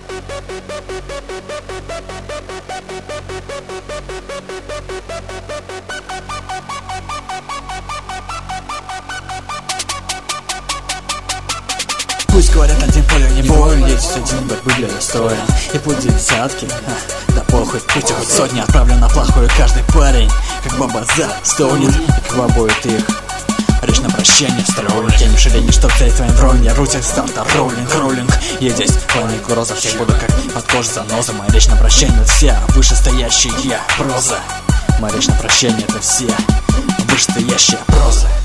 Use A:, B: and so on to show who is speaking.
A: Пусть говорят, один поле не боль, есть один борьбы для достоин. И путь за десятки, да похуй, пусть хоть сотни отправлю на плохую каждый парень. Как баба за стонет, и как будет их речь на прощение в стороне. Тень в ширине, чтоб взять твоим бронь. Я рутик, старта, роллинг. Я здесь полный угроза, всех буду как под кожей заноза. Моя речь на прощение вся вышестоящая проза. Моя речь на прощение это все вышестоящая проза.